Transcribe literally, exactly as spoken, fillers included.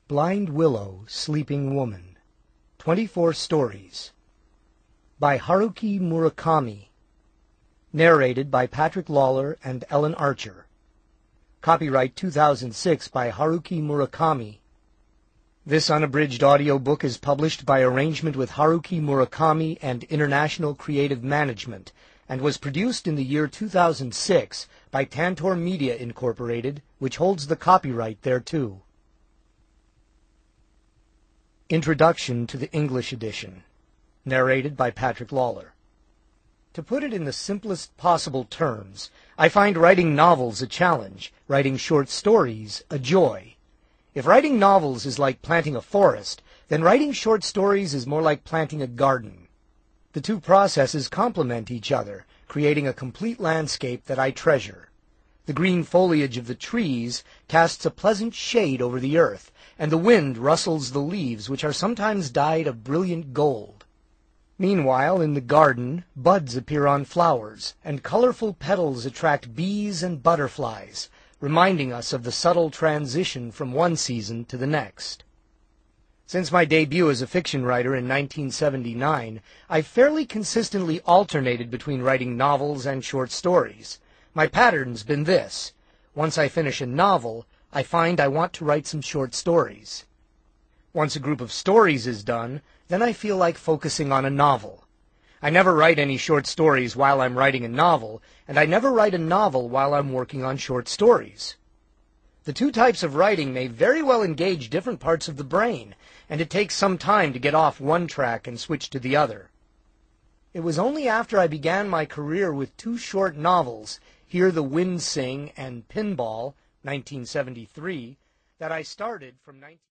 Blind Willow, Sleeping Woman. Twenty-Four Stories. By Haruki Murakami. Narrated by Patrick Lawler and Ellen Archer. Copyright two thousand six by Haruki Murakami. This unabridged audiobook is published by arrangement with Haruki Murakami and International Creative Management, and was produced in the year two thousand six by Tantor Media Incorporated, which holds the copyright thereto. Introduction to the English edition. Narrated by Patrick Lawler. To put it in the simplest possible terms, I find writing novels a challenge, writing short stories a joy. If writing novels is like planting a forest, then writing short stories is more like planting a garden. The two processes complement each other, creating a complete landscape that I treasure. The green foliage of the trees casts a pleasant shade over the earth, and the wind rustles the leaves, which are sometimes dyed a brilliant gold. Meanwhile, in the garden, buds appear on flowers, and colorful petals attract bees and butterflies, reminding us of the subtle transition from one season to the next. Since my debut as a fiction writer in nineteen seventy-nine, I've fairly consistently alternated between writing novels and short stories. My pattern's been this. Once I finish a novel, I find I want to write some short stories. Once a group of stories is done, then I feel like focusing on a novel. I never write any short stories while I'm writing a novel, and I never write a novel while I'm working on short stories. The two types of writing may very well engage different parts of the brain, and it takes some time to get off one track and switch to the other. It was only after I began my career with two short novels, Hear the Wind Sing and Pinball, nineteen seventy-three, that I started from nineteen